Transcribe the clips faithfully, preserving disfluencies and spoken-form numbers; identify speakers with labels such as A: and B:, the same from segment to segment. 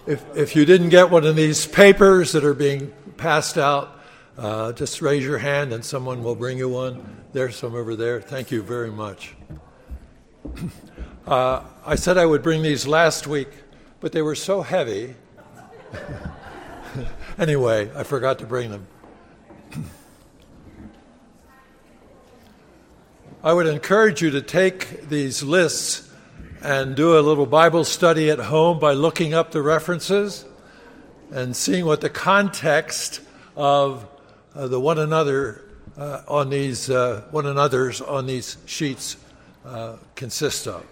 A: If if you didn't get one of these papers that are being passed out, uh, just raise your hand and someone will bring you one. There's some over there. Thank you very much. Uh, I said I would bring these last week, but they were so heavy. Anyway, I forgot to bring them. I would encourage you to take these lists and do a little Bible study at home by looking up the references and seeing what the context of uh, the one another uh, on these uh, one another's on these sheets uh, consist of.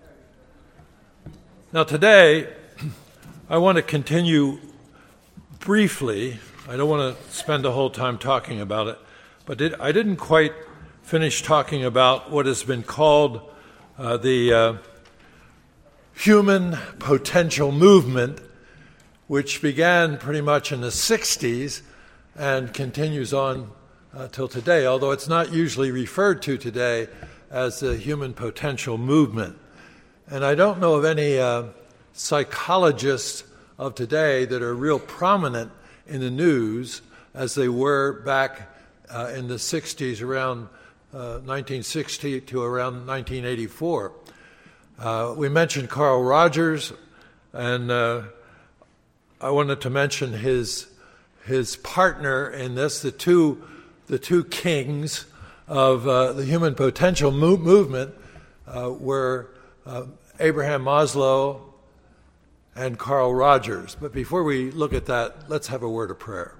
A: Now today, I want to continue briefly. I don't want to spend the whole time talking about it, but it, I didn't quite finish talking about what has been called uh, the uh, human potential movement, which began pretty much in the sixties and continues on uh, till today, although it's not usually referred to today as the human potential movement. And I don't know of any uh, psychologists of today that are real prominent in the news as they were back uh, in the sixties, around uh, nineteen sixty to around nineteen eighty-four. Uh, we mentioned Carl Rogers, and uh, I wanted to mention his his partner in this, the two the two kings of uh, the human potential mo- movement uh, were uh, Abraham Maslow and Carl Rogers. But before we look at that, let's have a word of prayer.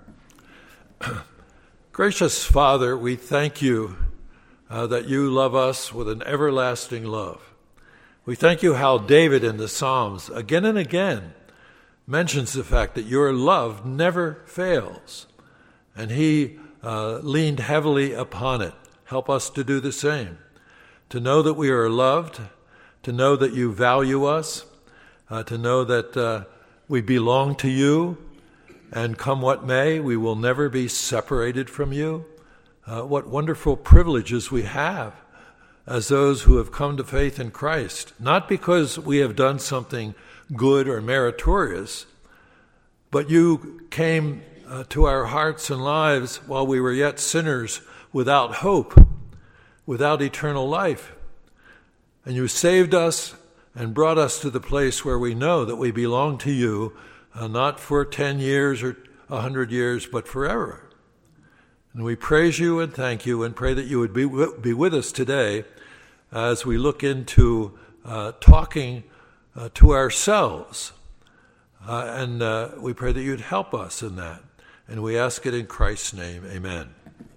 A: Gracious Father, we thank you uh, that you love us with an everlasting love. We thank you how David in the Psalms again and again mentions the fact that your love never fails, and he uh, leaned heavily upon it. Help us to do the same, to know that we are loved, to know that you value us, uh, to know that uh, we belong to you, and come what may, we will never be separated from you. Uh, what wonderful privileges we have as those who have come to faith in Christ, not because we have done something good or meritorious, but you came uh, to our hearts and lives while we were yet sinners without hope, without eternal life. And you saved us and brought us to the place where we know that we belong to you, uh, not for ten years or a hundred years, but forever. And we praise you and thank you and pray that you would be, be with us today as we look into uh, talking uh, to ourselves. Uh, and uh, we pray that you'd help us in that. And we ask it in Christ's name. Amen.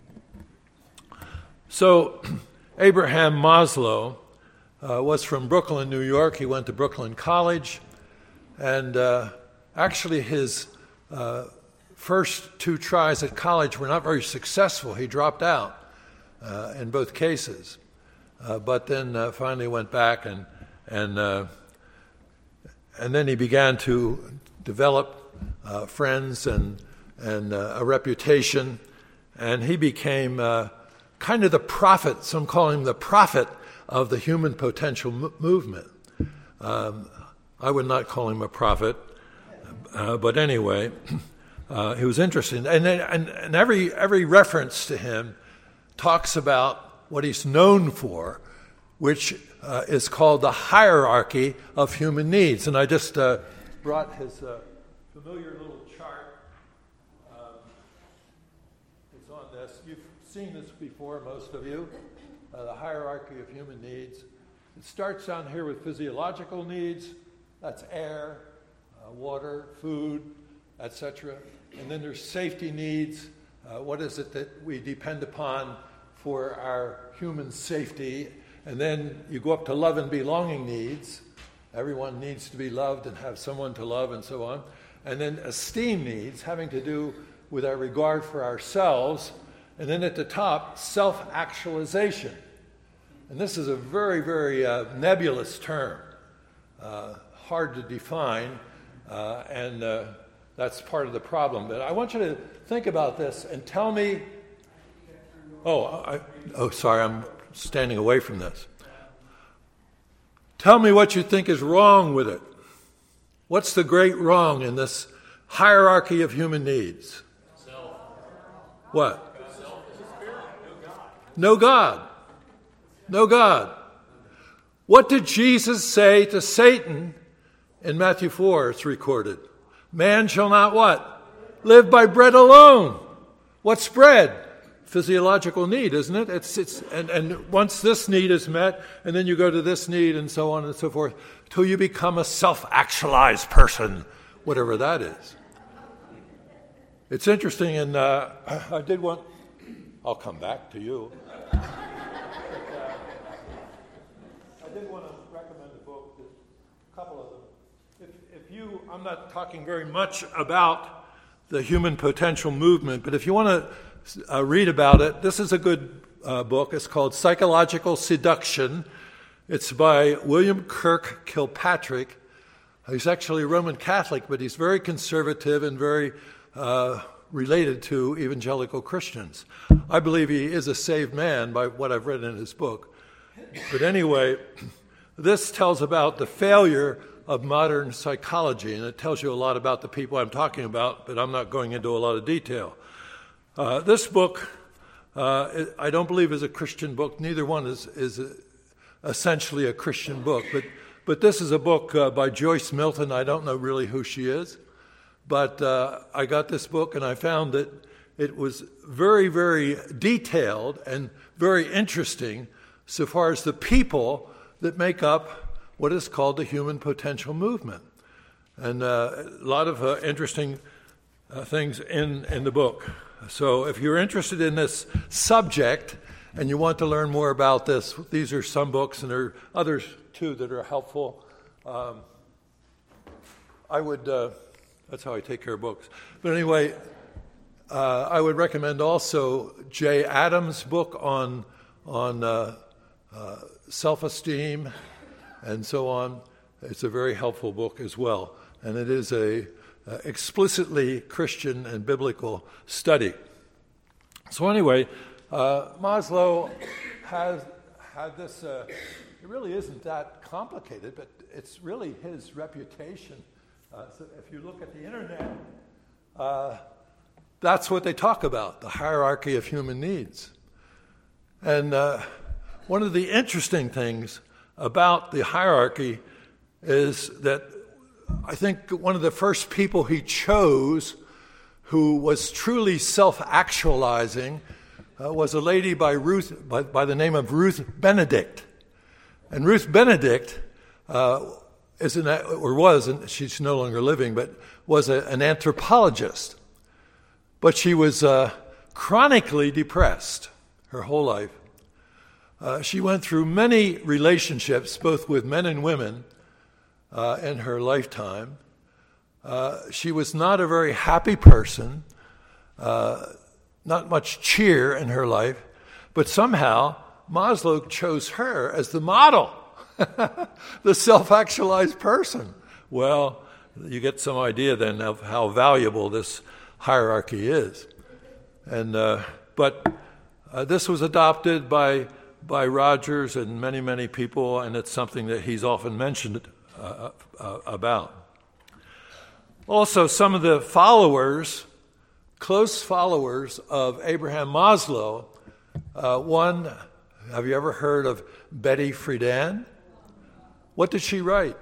A: So, Abraham Maslow uh, was from Brooklyn, New York. He went to Brooklyn College. And uh, actually his uh, first two tries at college were not very successful. He dropped out uh, in both cases. Uh, but then uh, finally went back and and uh, and then he began to develop uh, friends and and uh, a reputation, and he became uh, kind of the prophet. Some call him the prophet of the human potential m- movement. Um, I would not call him a prophet, uh, but anyway, uh, he was interesting, and, and and every every reference to him talks about what he's known for, which uh, is called the hierarchy of human needs. And I just uh, brought his uh, familiar little chart. Um, it's on this. You've seen this before, most of you, uh, the hierarchy of human needs. It starts down here with physiological needs. That's air, uh, water, food, et cetera. And then there's safety needs. Uh, what is it that we depend upon for our human safety? And then you go up to love and belonging needs. Everyone needs to be loved and have someone to love and so on. And then esteem needs, having to do with our regard for ourselves. And then at the top, self-actualization. And this is a very, very uh, nebulous term, uh, hard to define, uh, and uh, that's part of the problem. But I want you to think about this and tell me. Oh, I, oh, sorry, I'm standing away from this. Tell me what you think is wrong with it. What's the great wrong in this hierarchy of human needs?
B: Self.
A: What? No God. No God. What did Jesus say to Satan in Matthew four? It's recorded. Man shall not what? Live by bread alone. What's bread? Physiological need, isn't it? It's it's and, and once this need is met, and then you go to this need and so on and so forth, till you become a self-actualized person, whatever that is. It's interesting, and uh, I did want. I'll come back to you. But, uh, I did want to recommend a book, a couple of them. If, if you, I'm not talking very much about the human potential movement, but if you want to uh, read about it, this is a good uh, book. It's called Psychological Seduction. It's by William Kirk Kilpatrick. He's actually a Roman Catholic, but he's very conservative and very uh, related to evangelical Christians. I believe he is a saved man by what I've read in his book. But anyway, this tells about the failure of modern psychology, and it tells you a lot about the people I'm talking about, but I'm not going into a lot of detail. Uh, this book, uh, I don't believe is a Christian book. Neither one is, is a, essentially a Christian book, but but this is a book uh, by Joyce Milton. I don't know really who she is, but uh, I got this book and I found that it was very, very detailed and very interesting so far as the people that make up what is called the human potential movement. And uh, a lot of uh, interesting uh, things in, in the book. So if you're interested in this subject and you want to learn more about this, these are some books, and there are others too that are helpful. Um, I would, uh, that's how I take care of books. But anyway, uh, I would recommend also Jay Adams' book on, on uh, uh, self-esteem and so on. It's a very helpful book as well. And it is a uh, explicitly Christian and biblical study. So anyway, uh, Maslow has had this, uh, it really isn't that complicated, but it's really his reputation. Uh, so if you look at the internet, uh, that's what they talk about, the hierarchy of human needs. And uh, one of the interesting things about the hierarchy is that I think one of the first people he chose who was truly self-actualizing uh, was a lady by Ruth by, by the name of Ruth Benedict. And Ruth Benedict uh, is an, or was, and she's no longer living, but was a, an anthropologist. But she was uh, chronically depressed her whole life. Uh, she went through many relationships, both with men and women, uh, in her lifetime. Uh, she was not a very happy person, uh, not much cheer in her life, but somehow Maslow chose her as the model, the self-actualized person. Well, you get some idea then of how valuable this hierarchy is. And uh, but uh, this was adopted by by Rogers and many, many people, and it's something that he's often mentioned uh, uh, about. Also, some of the followers, close followers of Abraham Maslow, uh, one, have you ever heard of Betty Friedan? What did she write?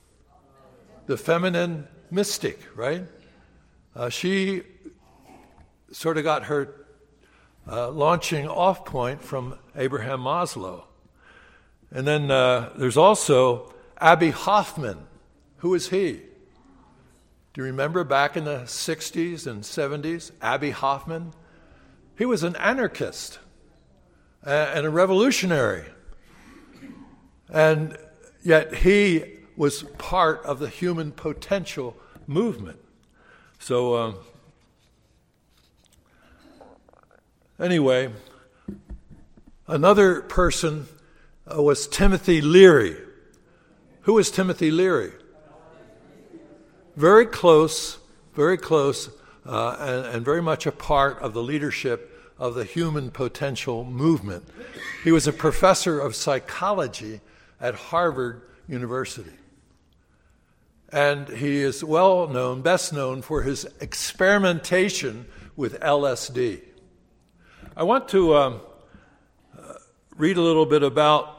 A: The Feminine Mystic, right? Uh, she sort of got her uh, launching off point from Abraham Maslow. And then uh, there's also Abbie Hoffman. Who is he? Do you remember back in the sixties and seventies, Abbie Hoffman? He was an anarchist and a revolutionary. And yet he was part of the human potential movement. So um, anyway, another person uh, was Timothy Leary. Who was Timothy Leary? Very close, very close, uh, and, and very much a part of the leadership of the human potential movement. He was a professor of psychology at Harvard University. and he is well known, best known for his experimentation with L S D. I want to um, uh, read a little bit about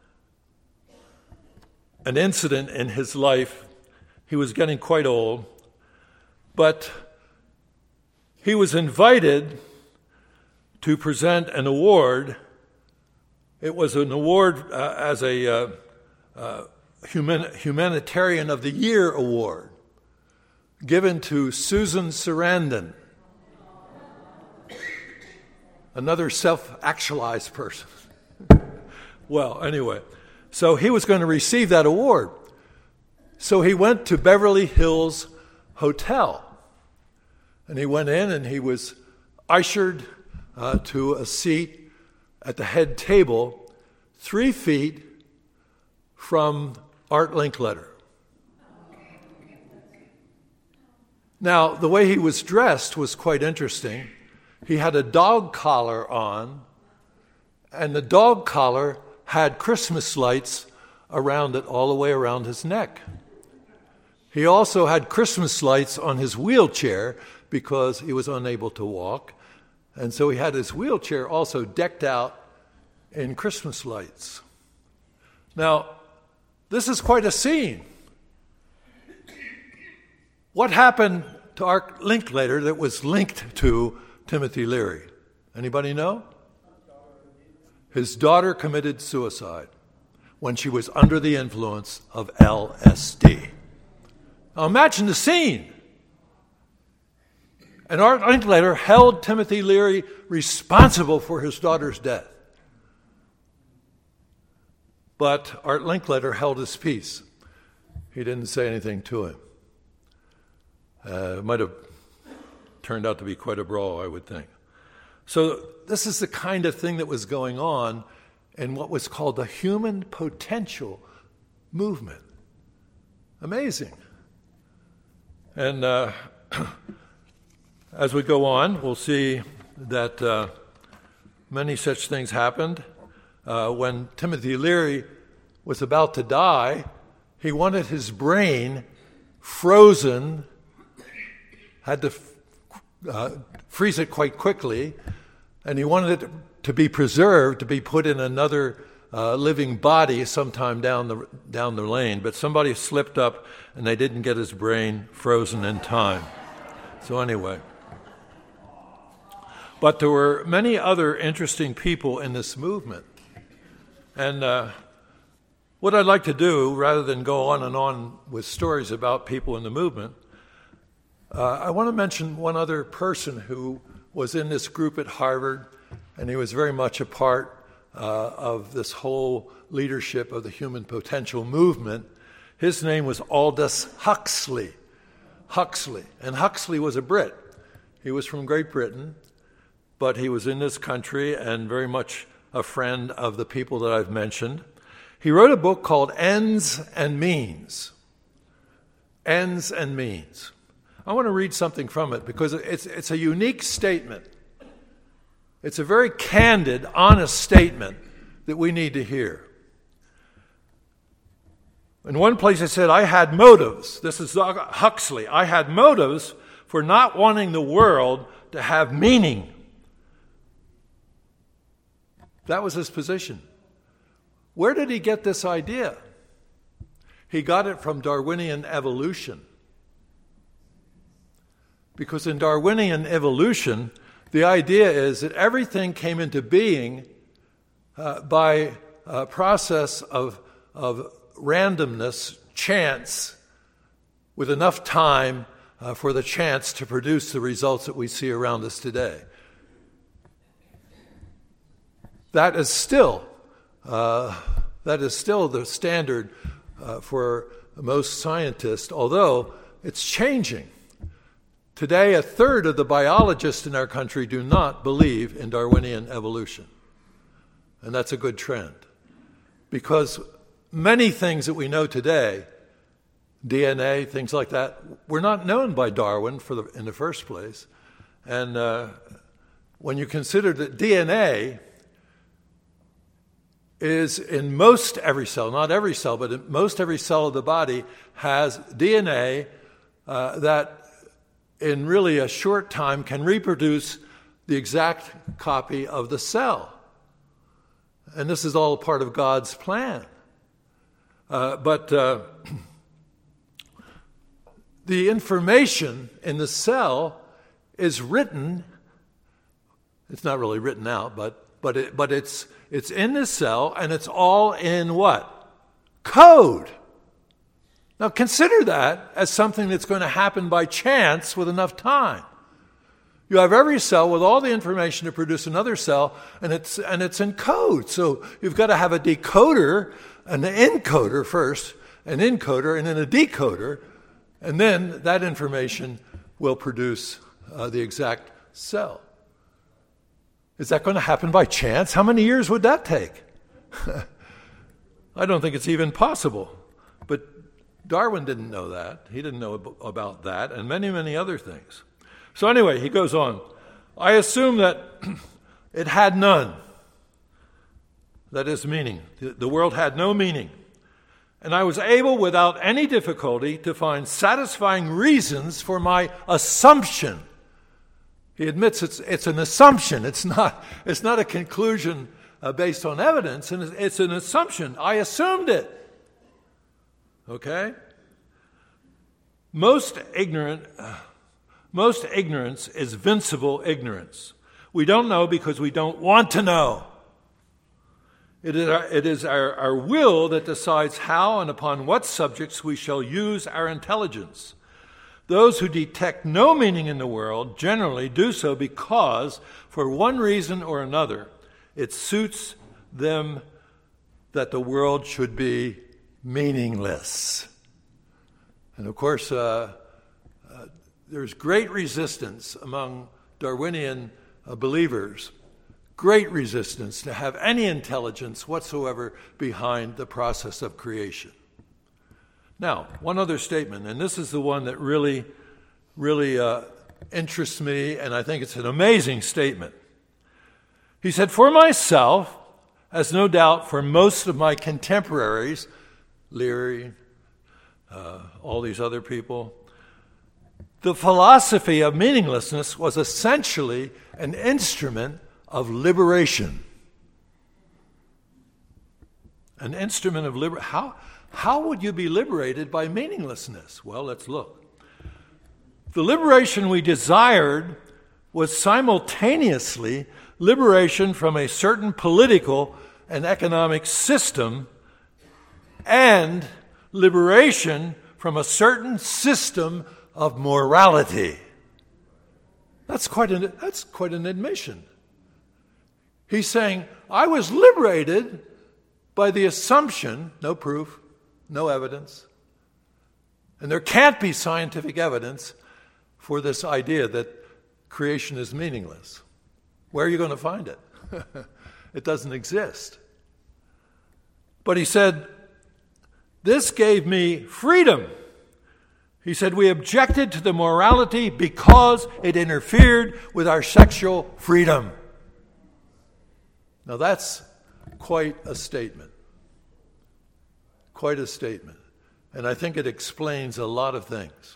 A: an incident in his life. He was getting quite old, but he was invited to present an award. It was an award uh, as a uh, uh, human, Humanitarian of the Year award given to Susan Sarandon, another self-actualized person. Well, anyway, so he was going to receive that award. So he went to Beverly Hills Hotel, and he went in and he was ushered uh, to a seat at the head table, three feet from Art Linkletter. Now, the way he was dressed was quite interesting. He had a dog collar on, and the dog collar had Christmas lights around it all the way around his neck. He also had Christmas lights on his wheelchair because he was unable to walk. And so he had his wheelchair also decked out in Christmas lights. Now, this is quite a scene. What happened to Art Linkletter that was linked to Timothy Leary? Anybody know? His daughter committed suicide when she was under the influence of L S D. Now imagine the scene. And Art Linkletter held Timothy Leary responsible for his daughter's death. But Art Linkletter held his peace. He didn't say anything to him. Uh, it might have turned out to be quite a brawl, I would think. So this is the kind of thing that was going on in what was called the human potential movement. Amazing. And uh, as we go on, we'll see that uh, many such things happened. Uh, when Timothy Leary was about to die, he wanted his brain frozen, had to f- uh, freeze it quite quickly, and he wanted it to be preserved, to be put in another uh, living body sometime down the down the lane. But somebody slipped up, and they didn't get his brain frozen in time. So anyway. But there were many other interesting people in this movement. And uh, what I'd like to do, rather than go on and on with stories about people in the movement, uh, I want to mention one other person who was in this group at Harvard, and he was very much a part uh, of this whole leadership of the human potential movement. His name was Aldous Huxley. Huxley. And Huxley was a Brit. He was from Great Britain, but he was in this country and very much a friend of the people that I've mentioned. He wrote a book called Ends and Means. Ends and Means. I want to read something from it because it's, it's a unique statement. It's a very candid, honest statement that we need to hear. In one place it said, I had motives. This is Huxley. I had motives for not wanting the world to have meaning. That was his position. Where did he get this idea? He got it from Darwinian evolution. Because in Darwinian evolution, the idea is that everything came into being uh, by a process of, of randomness, chance, with enough time uh, for the chance to produce the results that we see around us today. That is still uh, that is still the standard uh, for most scientists, although it's changing. Today, a third of the biologists in our country do not believe in Darwinian evolution. And that's a good trend. Because many things that we know today, D N A, things like that, were not known by Darwin for the, in the first place. And uh, when you consider that D N A is in most every cell, not every cell, but in most every cell of the body has D N A uh, that in really a short time can reproduce the exact copy of the cell. And this is all part of God's plan. Uh, but uh, the information in the cell is written, it's not really written out, but but it, but it's it's in the cell, and it's all in what? Code. Now consider that as something that's going to happen by chance with enough time. You have every cell with all the information to produce another cell, and it's and it's in code. So you've got to have a decoder, an encoder first, an encoder, and then a decoder, and then that information will produce uh, the exact cell. Is that going to happen by chance? How many years would that take? I don't think it's even possible. But Darwin didn't know that. He didn't know ab- about that, and many, many other things. So anyway, he goes on. I assume that it had none. That is meaning. The, the world had no meaning. And I was able, without any difficulty, to find satisfying reasons for my assumption. He admits it's it's an assumption. It's not it's not a conclusion uh, based on evidence, and it's, it's an assumption. I assumed it. Okay? Most ignorant, uh, most ignorance is vincible ignorance. We don't know because we don't want to know. It is our, it is our, our will that decides how and upon what subjects we shall use our intelligence. Those who detect no meaning in the world generally do so because, for one reason or another, it suits them that the world should be meaningless. And of course, uh, uh, there's great resistance among Darwinian uh, believers, great resistance to have any intelligence whatsoever behind the process of creation. Now, one other statement, and this is the one that really, really uh, interests me, and I think it's an amazing statement. He said, for myself, as no doubt for most of my contemporaries, Leary, uh, all these other people, the philosophy of meaninglessness was essentially an instrument of liberation. An instrument of liberation. How? How would you be liberated by meaninglessness? Well, let's look. The liberation we desired was simultaneously liberation from a certain political and economic system and liberation from a certain system of morality. That's quite an, that's quite an admission. He's saying, I was liberated by the assumption, no proof, no evidence, and there can't be scientific evidence for this idea that creation is meaningless. Where are you going to find it? It doesn't exist. But he said, this gave me freedom. He said, we objected to the morality because it interfered with our sexual freedom. Now that's quite a statement. Quite a statement. And I think it explains a lot of things.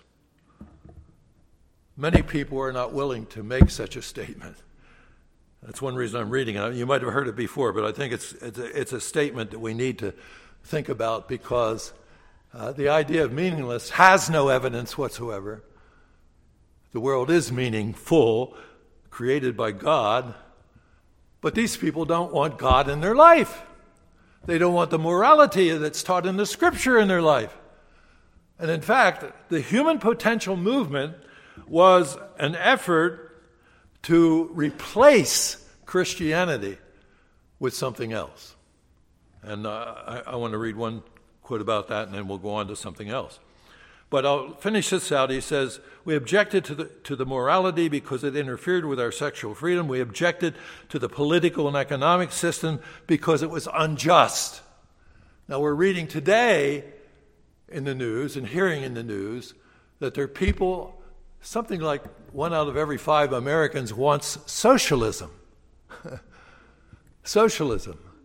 A: Many people are not willing to make such a statement. That's one reason I'm reading it. You might have heard it before, but I think it's it's a, it's a statement that we need to think about because uh, the idea of meaningless has no evidence whatsoever. The world is meaningful, created by God, but these people don't want God in their life. They don't want the morality that's taught in the Scripture in their life. And in fact, the human potential movement was an effort to replace Christianity with something else. And uh, I, I want to read one quote about that, and then we'll go on to something else. But I'll finish this out. He says, we objected to the, to the morality because it interfered with our sexual freedom. We objected to the political and economic system because it was unjust. Now we're reading today in the news and hearing in the news that there are people, something like one out of every five Americans wants socialism. Socialism.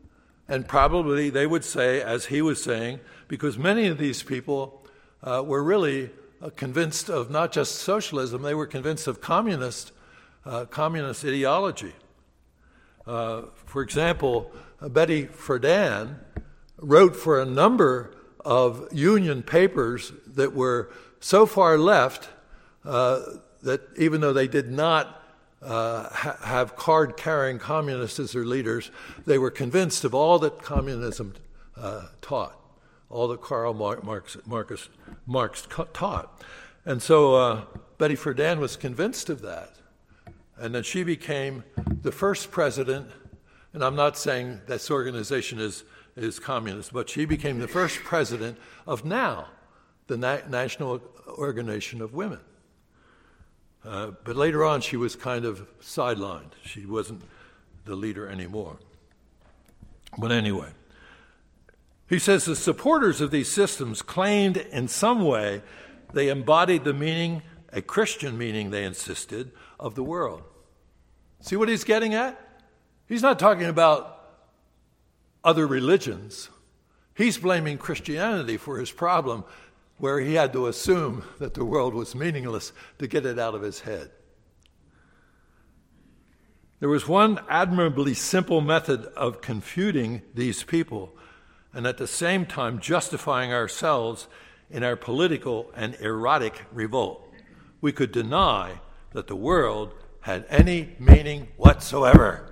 A: And probably they would say, as he was saying, because many of these people uh, were really uh, convinced of not just socialism, they were convinced of communist, uh, communist ideology. Uh, for example, uh, Betty Friedan wrote for a number of union papers that were so far left uh, that even though they did not uh, ha- have card-carrying communists as their leaders, they were convinced of all that communism uh, taught, all that Karl Marx, Marcus, Marx taught. And so uh, Betty Friedan was convinced of that. And then she became the first president, and I'm not saying this organization is, is communist, but she became the first president of NOW, the Na- National Organization of Women. Uh, but later on, she was kind of sidelined. She wasn't the leader anymore. But anyway, he says the supporters of these systems claimed in some way they embodied the meaning, a Christian meaning, they insisted, of the world. See what he's getting at? He's not talking about other religions. He's blaming Christianity for his problem, where he had to assume that the world was meaningless to get it out of his head. There was one admirably simple method of confuting these people and at the same time justifying ourselves in our political and erotic revolt. We could deny that the world had any meaning whatsoever.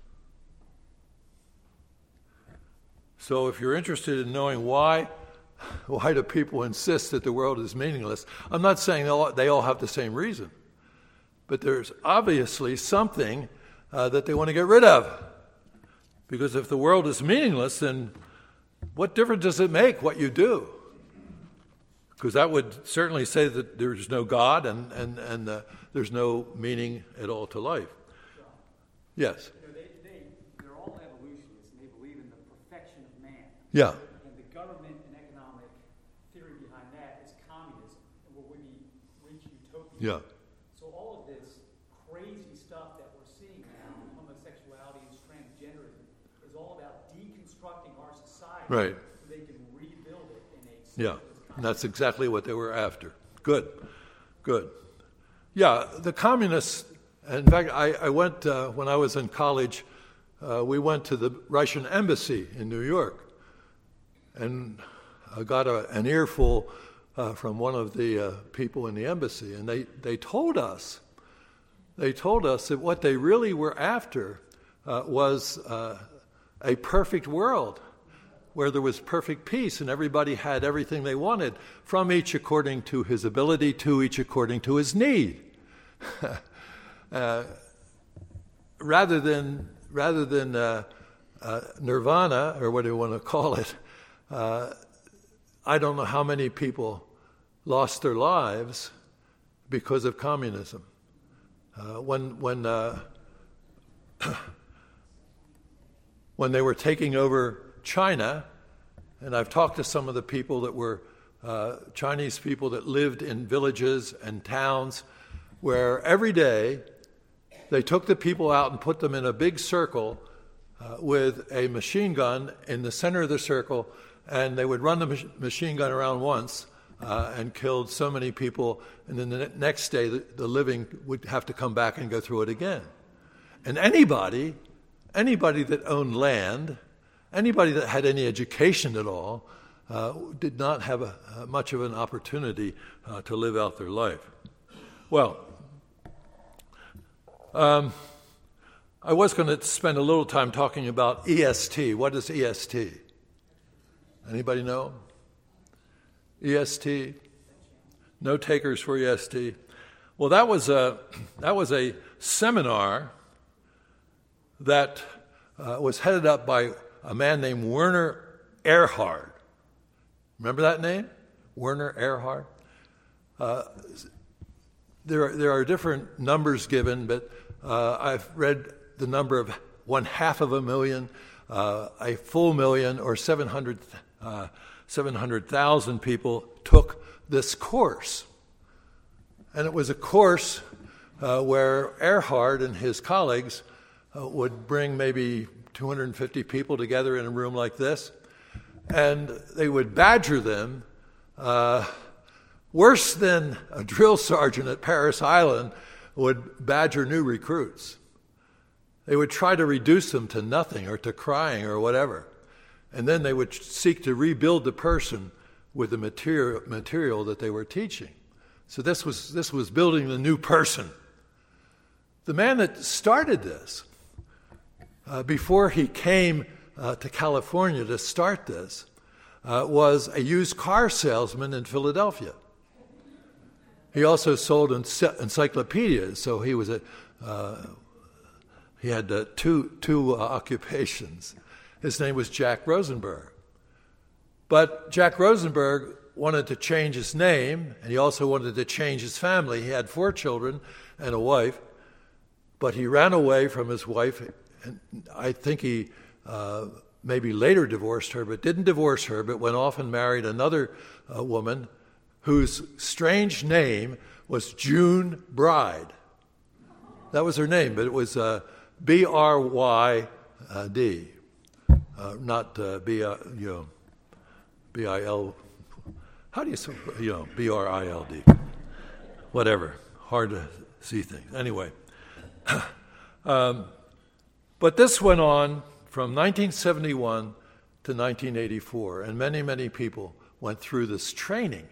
A: So if you're interested in knowing why, why do people insist that the world is meaningless, I'm not saying they all, they all have the same reason, but there's obviously something uh, that they want to get rid of. Because if the world is meaningless, then what difference does it make what you do? Because that would certainly say that there's no God and, and, and uh, there's no meaning at all to life. Yes?
B: You know, they, they, they're all evolutionists, and they believe in the perfection of man.
A: Yeah.
B: And the government and economic theory behind that is communism, and where we reach utopia.
A: Yeah.
B: So all of this crazy stuff that we're seeing now, homosexuality and transgenderism, is all about deconstructing our society.
A: Right.
B: So they can rebuild it in a
A: Yeah. And that's exactly what they were after. Good, good. Yeah, the communists, in fact, I, I went, uh, when I was in college, uh, we went to the Russian embassy in New York, and I got a, an earful uh, from one of the uh, people in the embassy, and they, they told us, they told us that what they really were after uh, was uh, a perfect world, where there was perfect peace and everybody had everything they wanted, from each according to his ability, to each according to his need. uh, rather than rather than uh, uh, nirvana, or what do you want to call it, uh, I don't know how many people lost their lives because of communism. Uh, when when uh, when they were taking over China, and I've talked to some of the people that were uh, Chinese people that lived in villages and towns where every day they took the people out and put them in a big circle uh, with a machine gun in the center of the circle, and they would run the mach- machine gun around once uh, and killed so many people, and then the ne- next day the, the living would have to come back and go through it again. And anybody, anybody that owned land, anybody that had any education at all uh, did not have a, uh, much of an opportunity uh, to live out their life. Well, um, I was going to spend a little time talking about E S T. What is E S T? Anybody know? E S T? No takers for E S T. Well, that was a that was a seminar that uh, was headed up by a man named Werner Erhard. Remember that name? Werner Erhard? Uh, there, are, there are different numbers given, but uh, I've read the number of one half of a million, uh, a full million, or seven hundred, uh, seven hundred thousand people took this course. And it was a course uh, where Erhard and his colleagues uh, would bring maybe two hundred fifty people together in a room like this, and they would badger them uh, worse than a drill sergeant at Paris Island would badger new recruits. They would try to reduce them to nothing or to crying or whatever. And then they would seek to rebuild the person with the material, material that they were teaching. So this was, this was building the new person. The man that started this, uh, before he came uh, to California to start this, uh, was a used car salesman in Philadelphia. He also sold ency- encyclopedias, so he was a uh, he had uh, two two uh, occupations. His name was Jack Rosenberg. But Jack Rosenberg wanted to change his name, and he also wanted to change his family. He had four children and a wife, but he ran away from his wife, and I think he uh, maybe later divorced her, but didn't divorce her, but went off and married another uh, woman whose strange name was June Bride. That was her name, but it was uh, B R Y D, uh, not uh, B, uh, you know, B I L. How do you say, you know, B R I L D? Whatever. Hard to see things. Anyway. um, but this went on from nineteen seventy-one to nineteen eighty-four, and many, many people went through this training.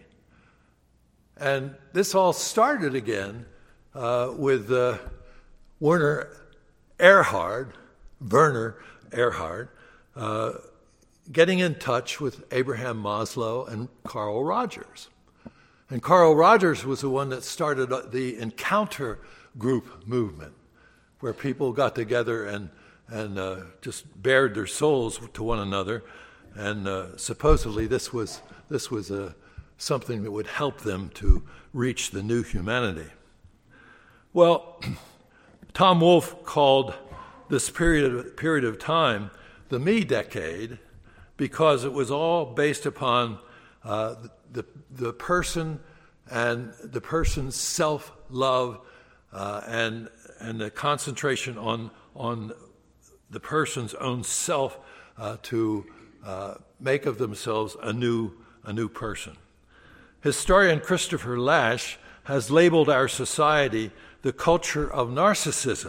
A: And this all started again uh, with uh, Werner Erhard, Werner Erhard, uh, getting in touch with Abraham Maslow and Carl Rogers. And Carl Rogers was the one that started the Encounter Group movement, where people got together and, and uh, just bared their souls to one another. And uh, supposedly this was, this was a something that would help them to reach the new humanity. Well, Tom Wolfe called this period of, period of time the Me Decade because it was all based upon uh, the, the person and the person's self-love uh, and, and the concentration on, on the person's own self uh, to uh, make of themselves a new, a new person. Historian Christopher Lasch has labeled our society the culture of narcissism,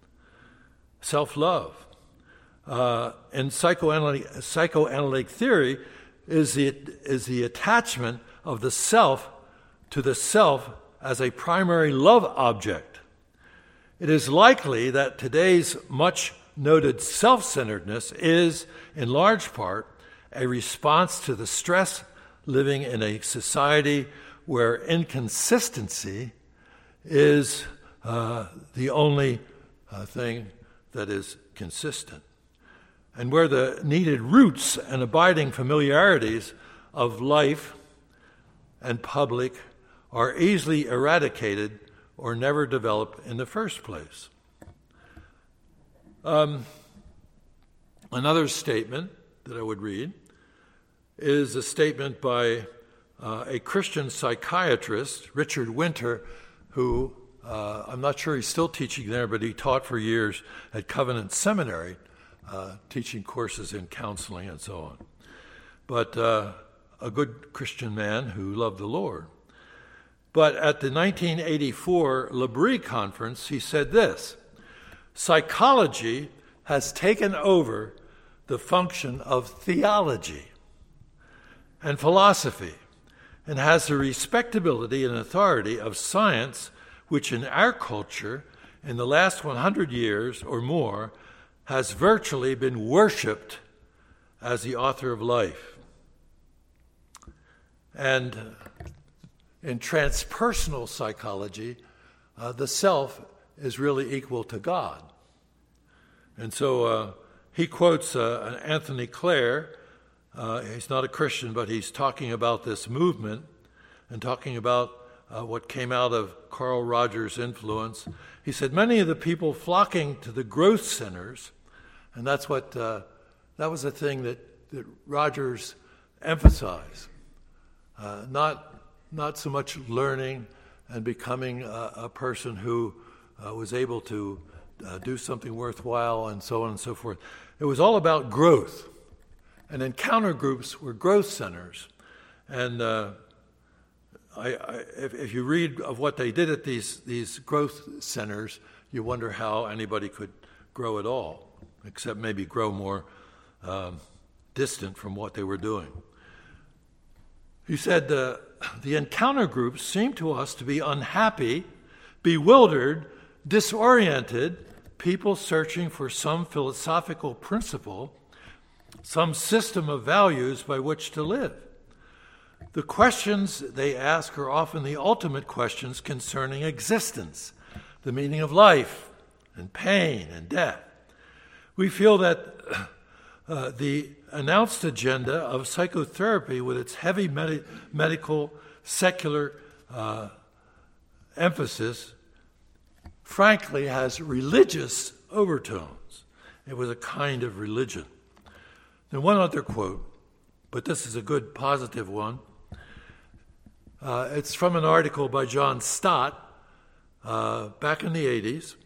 A: self-love. Uh, in psychoanalytic, psychoanalytic theory is the, is the attachment of the self to the self as a primary love object. It is likely that today's much noted self-centeredness is, in large part, a response to the stress living in a society where inconsistency is uh, the only uh, thing that is consistent, and where the needed roots and abiding familiarities of life and public are easily eradicated or never develop in the first place. Um, another statement that I would read is a statement by uh, a Christian psychiatrist, Richard Winter, who, uh, I'm not sure he's still teaching there, but he taught for years at Covenant Seminary, uh, teaching courses in counseling and so on. But uh, a good Christian man who loved the Lord. But at the nineteen eighty-four L'Abri conference, he said this: psychology has taken over the function of theology and philosophy, and has the respectability and authority of science, which in our culture, in the last one hundred years or more, has virtually been worshipped as the author of life. And in transpersonal psychology, uh, the self is really equal to God. And so uh, he quotes uh, Anthony Clare. Uh, he's not a Christian, but he's talking about this movement and talking about uh, what came out of Carl Rogers' influence. He said, many of the people flocking to the growth centers, and that's what, uh, that was the thing that, that Rogers emphasized, uh, not, not so much learning and becoming a, a person who uh, was able to, uh, do something worthwhile, and so on and so forth. It was all about growth. And encounter groups were growth centers. And uh, I, I, if, if you read of what they did at these, these growth centers, you wonder how anybody could grow at all, except maybe grow more um, distant from what they were doing. He said, uh, the encounter groups seem to us to be unhappy, bewildered, disoriented, people searching for some philosophical principle, some system of values by which to live. The questions they ask are often the ultimate questions concerning existence, the meaning of life, and pain and death. We feel that uh, the announced agenda of psychotherapy, with its heavy med- medical, secular uh, emphasis, frankly has religious overtones. It was a kind of religion. And one other quote, but this is a good positive one. Uh, it's from an article by John Stott uh, back in the eighties.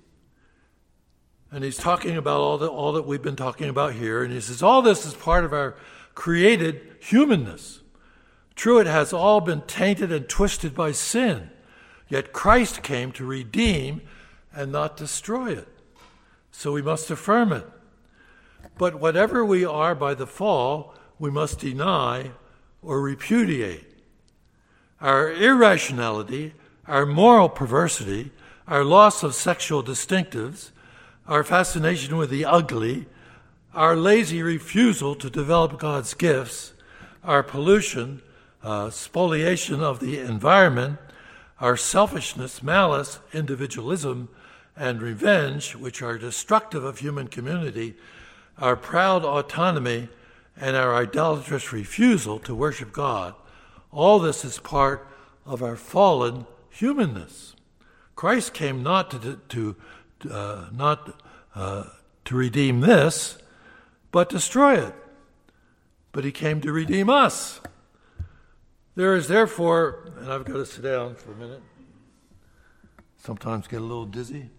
A: And he's talking about all, the, all that we've been talking about here. And he says, all this is part of our created humanness. True, it has all been tainted and twisted by sin. Yet Christ came to redeem and not destroy it. So we must affirm it. But whatever we are by the fall, we must deny or repudiate. Our irrationality, our moral perversity, our loss of sexual distinctives, our fascination with the ugly, our lazy refusal to develop God's gifts, our pollution, uh, spoliation of the environment, our selfishness, malice, individualism, and revenge, which are destructive of human community, our proud autonomy, and our idolatrous refusal to worship God, all this is part of our fallen humanness. Christ came not to, to uh, not uh, to redeem this, but destroy it. But he came to redeem us. There is therefore, and I've got to sit down for a minute. Sometimes get a little dizzy.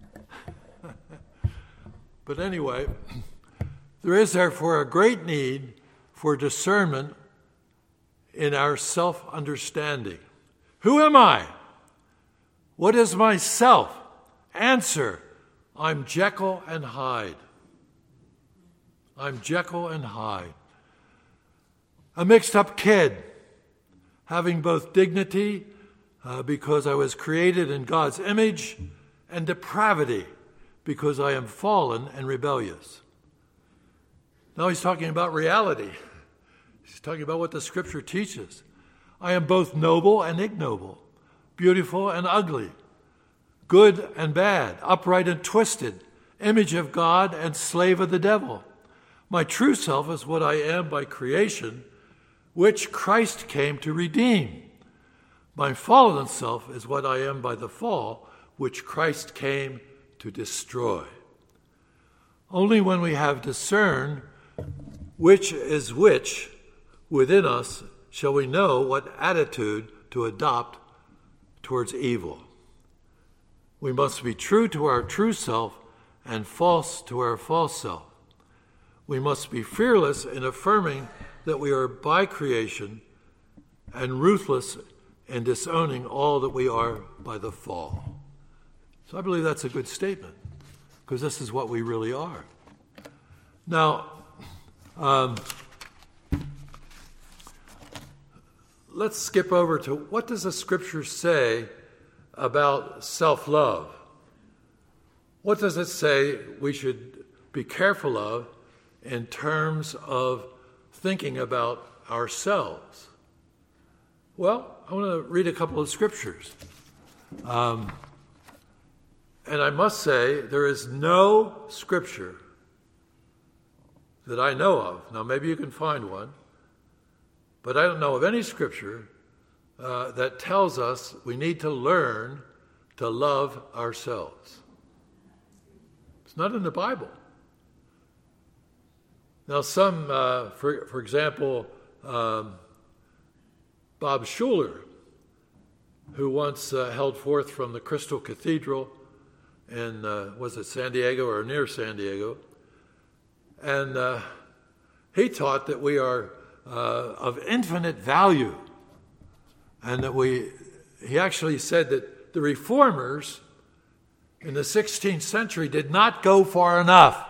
A: But anyway, there is therefore a great need for discernment in our self-understanding. Who am I? What is my self? Answer, I'm Jekyll and Hyde. I'm Jekyll and Hyde. A mixed-up kid, having both dignity uh, because I was created in God's image, and depravity because I am fallen and rebellious. Now he's talking about reality. He's talking about what the Scripture teaches. I am both noble and ignoble, beautiful and ugly, good and bad, upright and twisted, image of God and slave of the devil. My true self is what I am by creation, which Christ came to redeem. My fallen self is what I am by the fall, which Christ came to destroy. Only when we have discerned which is which within us shall we know what attitude to adopt towards evil. We must be true to our true self and false to our false self. We must be fearless in affirming that we are by creation and ruthless in disowning all that we are by the fall. So I believe that's a good statement, because this is what we really are. Now, um, let's skip over to what does the Scripture say about self-love? What does it say we should be careful of in terms of thinking about ourselves? Well, I want to read a couple of scriptures. Um, and I must say, there is no scripture that I know of. Now, maybe you can find one, but I don't know of any scripture uh, that tells us we need to learn to love ourselves. It's not in the Bible. Now, some, uh, for, for example, um, Bob Schuller, who once uh, held forth from the Crystal Cathedral in, uh, was it San Diego or near San Diego? And uh, he taught that we are uh, of infinite value. And that we, he actually said that the reformers in the sixteenth century did not go far enough.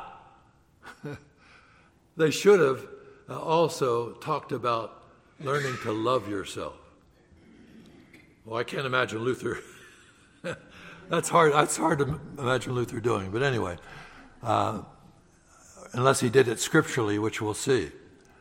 A: They should have uh, also talked about learning to love yourself. Well, I can't imagine Luther. That's hard. That's hard to imagine Luther doing. But anyway, uh, unless he did it scripturally, which we'll see.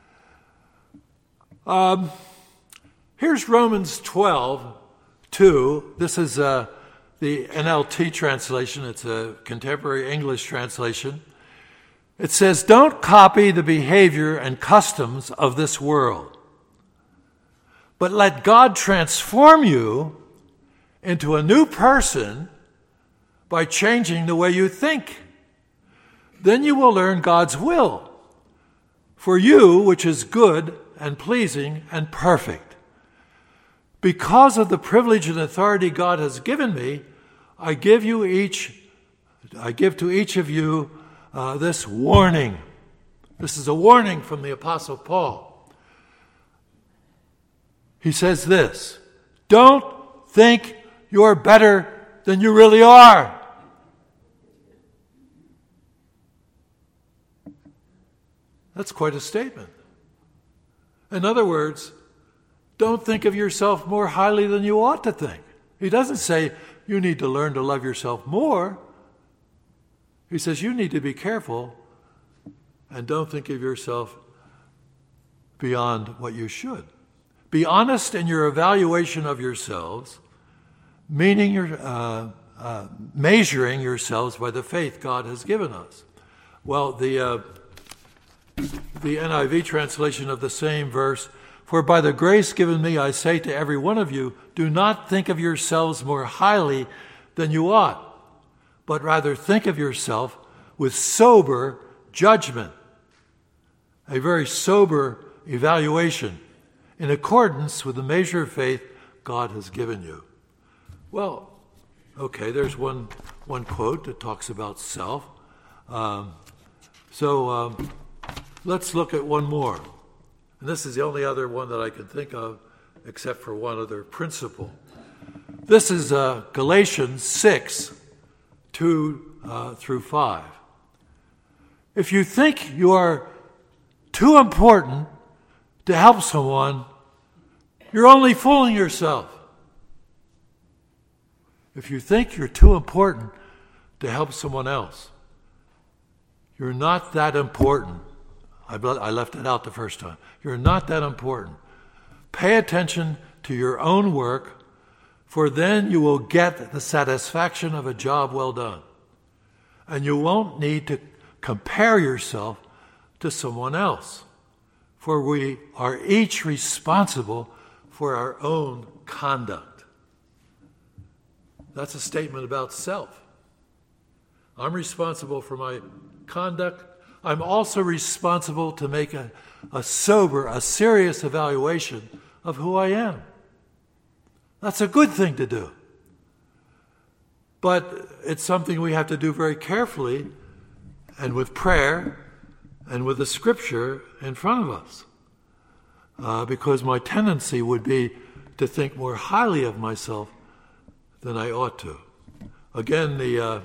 A: Um, here's Romans twelve, two. This is uh, the N L T translation. It's a contemporary English translation. It says, "Don't copy the behavior and customs of this world, but let God transform you into a new person by changing the way you think. Then you will learn God's will for you, which is good and pleasing and perfect. Because of the privilege and authority God has given me, I give you each, I give to each of you uh, this warning." This is a warning from the Apostle Paul. He says this: don't think you're better than you really are. That's quite a statement. In other words, don't think of yourself more highly than you ought to think. He doesn't say you need to learn to love yourself more. He says you need to be careful and don't think of yourself beyond what you should. Be honest in your evaluation of yourselves, meaning your, uh, uh, measuring yourselves by the faith God has given us. Well, the uh, the N I V translation of the same verse, "For by the grace given me, I say to every one of you, do not think of yourselves more highly than you ought, but rather think of yourself with sober judgment." A very sober evaluation in accordance with the measure of faith God has given you. Well, okay, there's one one quote that talks about self. Um, so um, let's look at one more. And this is the only other one that I can think of, except for one other principle. This is uh, Galatians six, two uh, through five. If you think you are too important to help someone, you're only fooling yourself. If you think you're too important to help someone else, you're not that important. I left it out the first time. You're not that important. Pay attention to your own work, for then you will get the satisfaction of a job well done. And you won't need to compare yourself to someone else, for we are each responsible for our own conduct. That's a statement about self. I'm responsible for my conduct. I'm also responsible to make a, a sober, a serious evaluation of who I am. That's a good thing to do. But it's something we have to do very carefully and with prayer and with the scripture in front of us. Uh, because my tendency would be to think more highly of myself than I ought to. Again, the uh,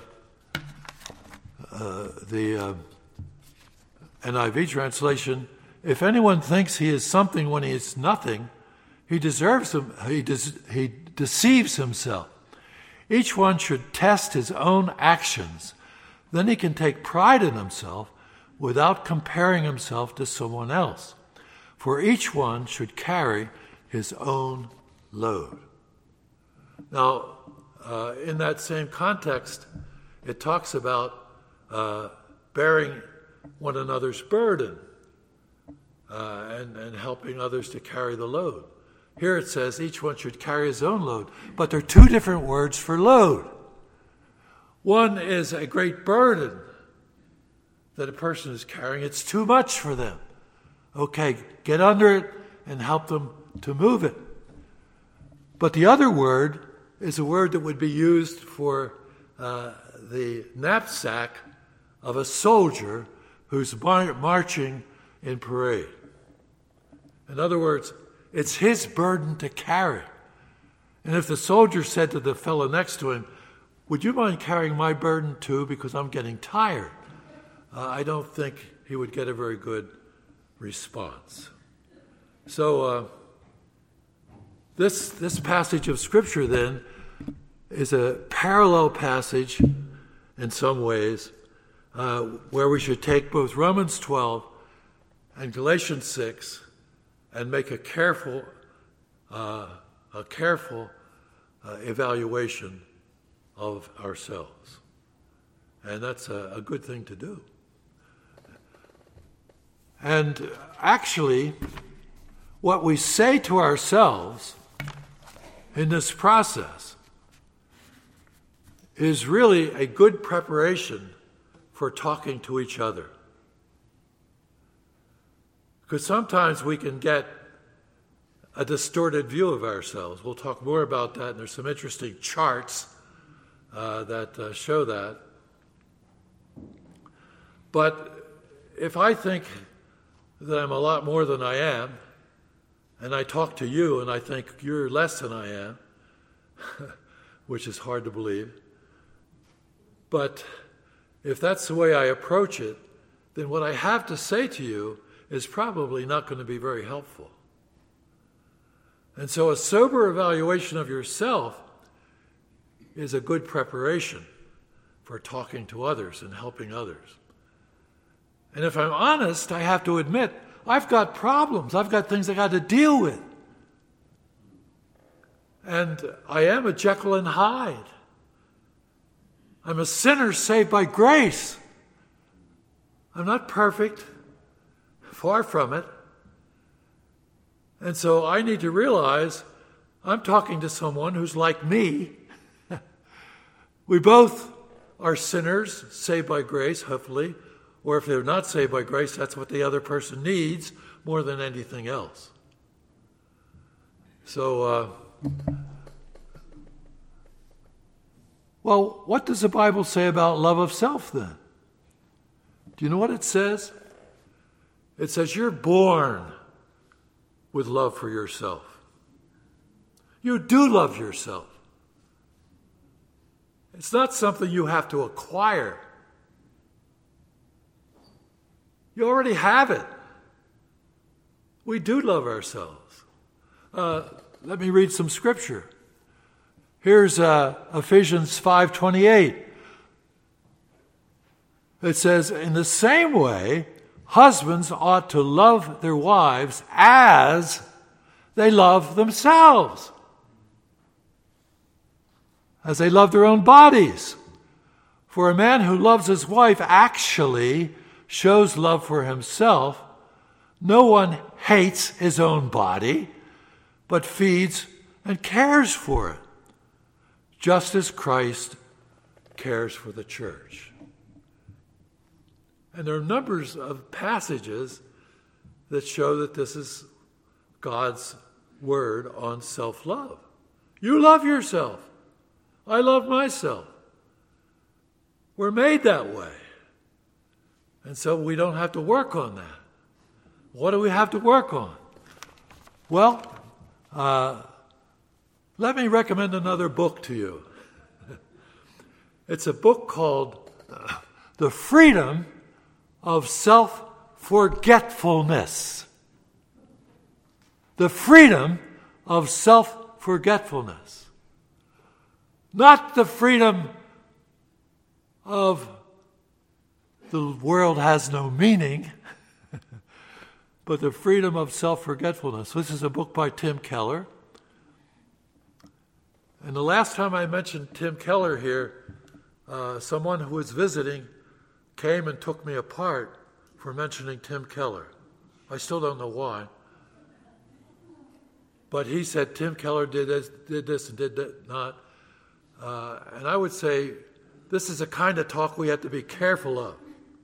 A: uh, the uh, N I V translation: if anyone thinks he is something when he is nothing, he deserves him, he, de- he deceives himself. Each one should test his own actions. Then he can take pride in himself without comparing himself to someone else. For each one should carry his own load. Now, uh, in that same context, it talks about uh, bearing one another's burden uh, and, and helping others to carry the load. Here it says each one should carry his own load, but there are two different words for load. One is a great burden that a person is carrying. It's too much for them. Okay, get under it and help them to move it. But the other word is a word that would be used for uh, the knapsack of a soldier who's mar- marching in parade. In other words, it's his burden to carry. And if the soldier said to the fellow next to him, "Would you mind carrying my burden too, because I'm getting tired?" Uh, I don't think he would get a very good response. So uh, this this passage of Scripture then is a parallel passage in some ways, uh, where we should take both Romans twelve and Galatians six and make a careful, uh, a careful uh, evaluation of ourselves. And that's a, a good thing to do. And actually, what we say to ourselves in this process is really a good preparation for talking to each other. Because sometimes we can get a distorted view of ourselves. We'll talk more about that, and there's some interesting charts uh, that uh, show that. But if I think that I'm a lot more than I am, and I talk to you and I think you're less than I am, which is hard to believe, but if that's the way I approach it, then what I have to say to you is probably not going to be very helpful. And so a sober evaluation of yourself is a good preparation for talking to others and helping others. And if I'm honest, I have to admit, I've got problems. I've got things I got to deal with. And I am a Jekyll and Hyde. I'm a sinner saved by grace. I'm not perfect, far from it. And so I need to realize I'm talking to someone who's like me. We both are sinners, saved by grace, hopefully. Or if they're not saved by grace, that's what the other person needs more than anything else. So, uh, well, what does the Bible say about love of self then? Do you know what it says? It says you're born with love for yourself. You do love yourself. It's not something you have to acquire. You already have it. We do love ourselves. Uh, let me read some scripture. Here's uh, Ephesians five twenty-eight. It says, "In the same way, husbands ought to love their wives as they love themselves, as they love their own bodies. For a man who loves his wife actually shows love for himself. No one hates his own body, but feeds and cares for it, just as Christ cares for the church." And there are numbers of passages that show that this is God's word on self-love. You love yourself. I love myself. We're made that way. And so we don't have to work on that. What do we have to work on? Well, uh, let me recommend another book to you. It's a book called uh, The Freedom of Self-Forgetfulness. The Freedom of Self-Forgetfulness. Not the freedom of the world has no meaning, but the freedom of self-forgetfulness. This is a book by Tim Keller. And the last time I mentioned Tim Keller here, uh, someone who was visiting came and took me apart for mentioning Tim Keller. I still don't know why. But he said Tim Keller did this, did this and did that not. Uh, and I would say this is a kind of talk we have to be careful of.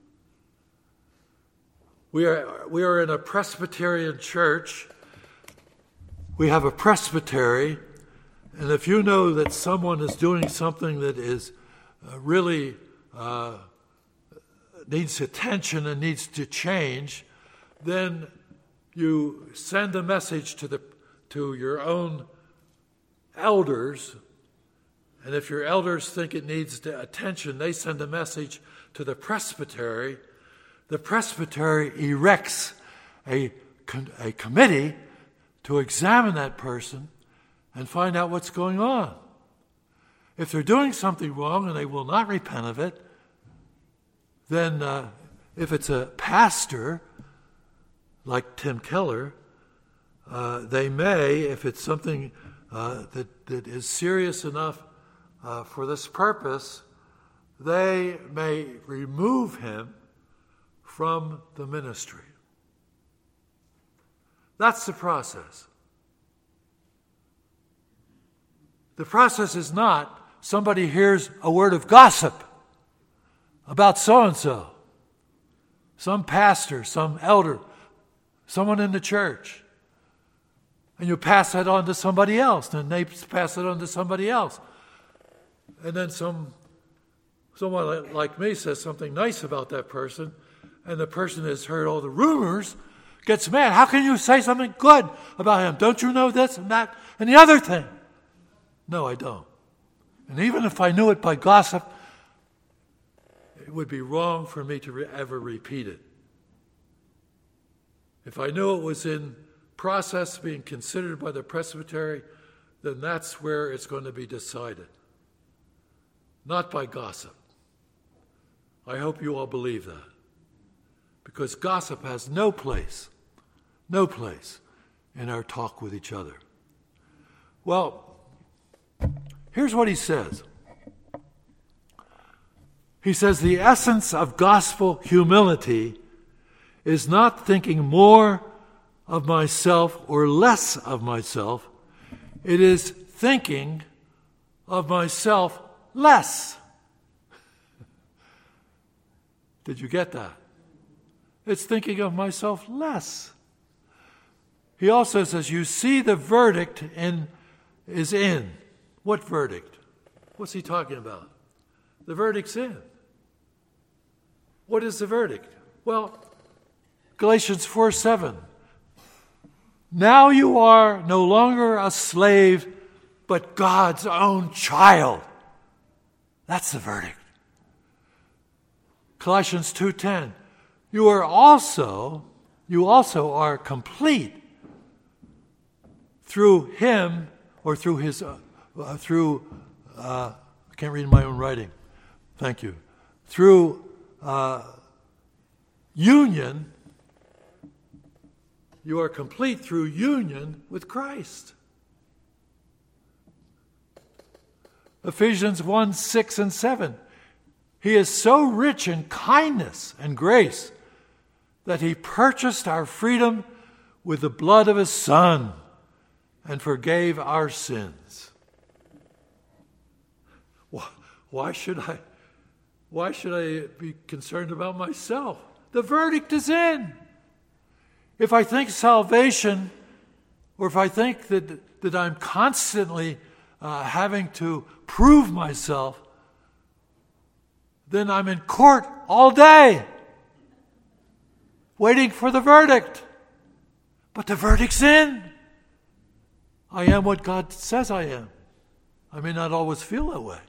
A: We are we are in a Presbyterian church. We have a presbytery, and if you know that someone is doing something that is uh, really uh, needs attention and needs to change, then you send a message to the to your own elders, and if your elders think it needs the attention, they send a message to the presbytery. The presbytery erects a, a committee to examine that person and find out what's going on. If they're doing something wrong and they will not repent of it, then uh, if it's a pastor like Tim Keller, uh, they may, if it's something uh, that, that is serious enough uh, for this purpose, they may remove him from the ministry. That's the process. The process is not somebody hears a word of gossip about so-and-so, some pastor, some elder, someone in the church, and you pass that on to somebody else, and they pass it on to somebody else. And then some someone like me says something nice about that person, and the person has heard all the rumors, gets mad. How can you say something good about him? Don't you know this and that and the other thing? No, I don't. And even if I knew it by gossip, it would be wrong for me to re- ever repeat it. If I knew it was in process being considered by the presbytery, then that's where it's going to be decided. Not by gossip. I hope you all believe that. Because gossip has no place, no place in our talk with each other. Well, here's what he says. He says, the essence of gospel humility is not thinking more of myself or less of myself. It is thinking of myself less. Did you get that? It's thinking of myself less. He also says, you see the verdict in, is in. What verdict? What's he talking about? The verdict's in. What is the verdict? Well, Galatians four seven. Now you are no longer a slave, but God's own child. That's the verdict. Colossians two ten. You are also, you also are complete through him, or through his, uh, uh, through, uh, I can't read my own writing. Thank you. Through uh, union, you are complete through union with Christ. Ephesians one, six and seven. He is so rich in kindness and grace that he purchased our freedom with the blood of his Son and forgave our sins. Why should I, why should I be concerned about myself? The verdict is in. If I think salvation, or if I think that, that I'm constantly uh, having to prove myself, then I'm in court all day, waiting for the verdict. But the verdict's in. I am what God says I am. I may not always feel that way.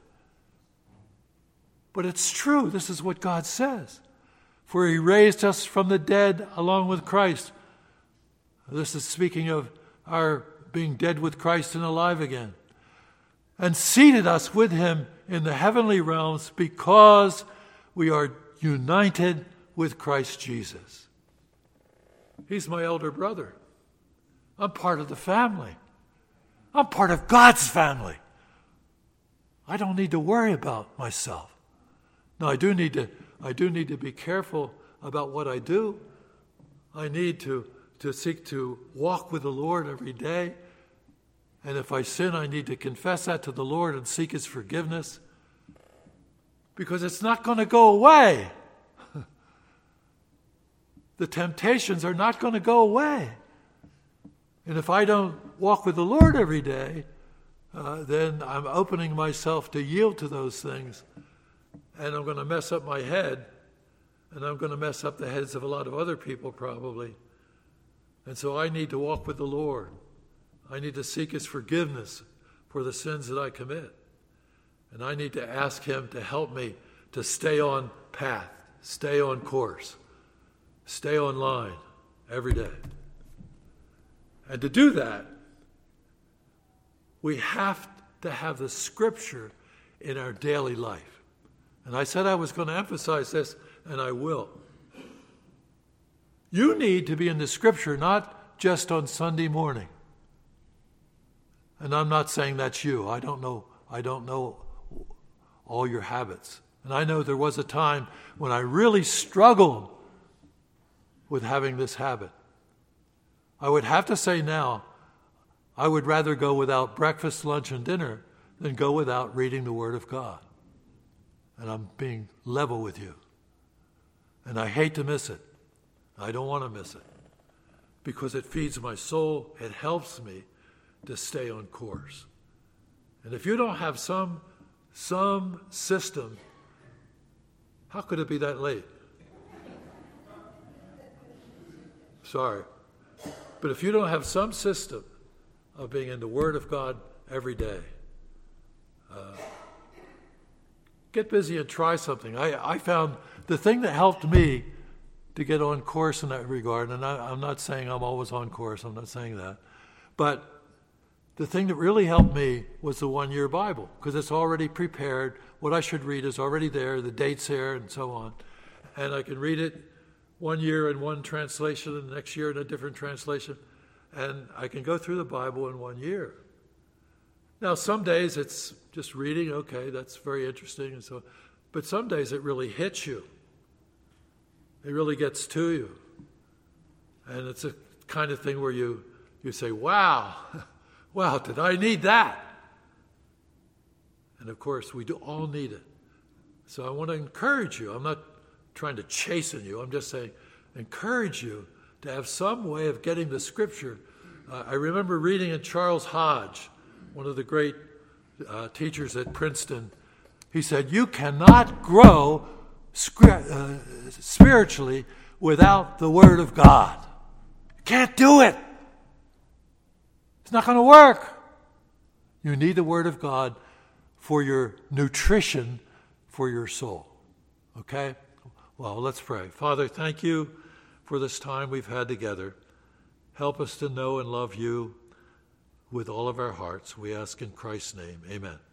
A: But it's true. This is what God says. For he raised us from the dead along with Christ. This is speaking of our being dead with Christ and alive again. And seated us with him in the heavenly realms because we are united with Christ Jesus. He's my elder brother. I'm part of the family. I'm part of God's family. I don't need to worry about myself. Now, I do need to I do need to be careful about what I do. I need to, to seek to walk with the Lord every day. And if I sin, I need to confess that to the Lord and seek his forgiveness. Because it's not going to go away. The temptations are not going to go away. And if I don't walk with the Lord every day, uh, then I'm opening myself to yield to those things. and I'm going to mess up my head, and I'm going to mess up the heads of a lot of other people probably. And so I need to walk with the Lord. I need to seek his forgiveness for the sins that I commit. And I need to ask him to help me to stay on path, stay on course, stay on line every day. And to do that, we have to have the Scripture in our daily life. And I said I was going to emphasize this, and I will. You need to be in the Scripture not just on Sunday morning. And I'm not saying that's you. I don't know. I don't know all your habits. And I know there was a time when I really struggled with having this habit. I would have to say now, I would rather go without breakfast, lunch, and dinner than go without reading the Word of God. And I'm being level with you. And I hate to miss it. I don't want to miss it. Because it feeds my soul. It helps me to stay on course. And if you don't have some, some system, how could it be that late? Sorry. But if you don't have some system of being in the Word of God every day, uh, get busy and try something. I, I found the thing that helped me to get on course in that regard, and I, I'm not saying I'm always on course, I'm not saying that, but the thing that really helped me was the one-year Bible, because it's already prepared. What I should read is already there, the date's there, and so on. And I can read it one year in one translation, and the next year in a different translation, and I can go through the Bible in one year. Now, some days it's just reading, okay, that's very interesting, and so, but some days it really hits you. It really gets to you. And it's a kind of thing where you, you say, wow, wow, did I need that? And of course, we do all need it. So I want to encourage you. I'm not trying to chasten you. I'm just saying, encourage you to have some way of getting the Scripture. Uh, I remember reading in Charles Hodge, one of the great uh, teachers at Princeton. He said, you cannot grow scri- uh, spiritually without the Word of God. You can't do it. It's not going to work. You need the Word of God for your nutrition for your soul. Okay? Well, let's pray. Father, thank you for this time we've had together. Help us to know and love you with all of our hearts. We ask in Christ's name. Amen.